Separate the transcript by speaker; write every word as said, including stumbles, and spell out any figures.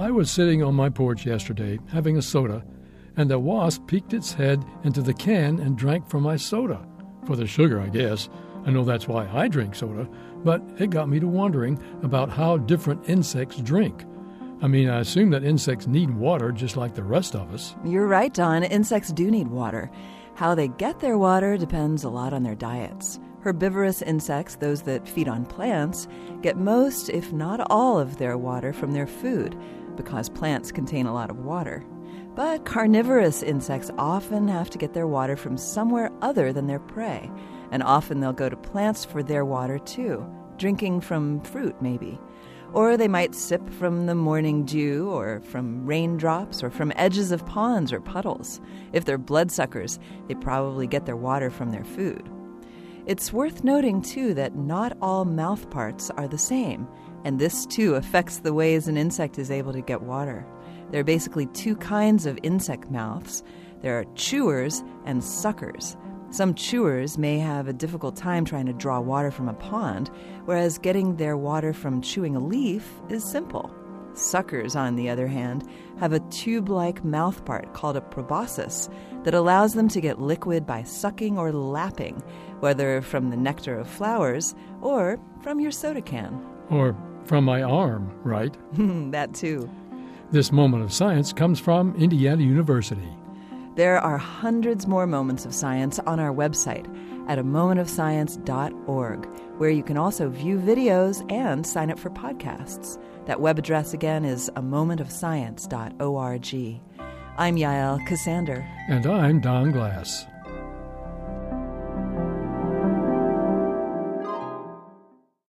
Speaker 1: I was sitting on my porch yesterday having a soda, and a wasp peeked its head into the can and drank from my soda. For the sugar, I guess. I know that's why I drink soda, but it got me to wondering about how different insects drink. I mean, I assume that insects need water just like the rest of us.
Speaker 2: You're right, Don. Insects do need water. How they get their water depends a lot on their diets. Herbivorous insects, those that feed on plants, get most, if not all, of their water from their food, because plants contain a lot of water. But carnivorous insects often have to get their water from somewhere other than their prey, and often they'll go to plants for their water too, drinking from fruit maybe. Or they might sip from the morning dew, or from raindrops, or from edges of ponds or puddles. If they're bloodsuckers, they probably get their water from their food. It's worth noting, too, that not all mouth parts are the same, and this, too, affects the ways an insect is able to get water. There are basically two kinds of insect mouths. There are chewers and suckers. Some chewers may have a difficult time trying to draw water from a pond, whereas getting their water from chewing a leaf is simple. Suckers, on the other hand, have a tube-like mouthpart called a proboscis that allows them to get liquid by sucking or lapping, whether from the nectar of flowers or from your soda can.
Speaker 1: Or from my arm, right?
Speaker 2: That too.
Speaker 1: This moment of science comes from Indiana University.
Speaker 2: There are hundreds more moments of science on our website at a moment of science dot org, where you can also view videos and sign up for podcasts. That web address again is a moment of science dot org. I'm Yael Cassander.
Speaker 1: And I'm Don Glass.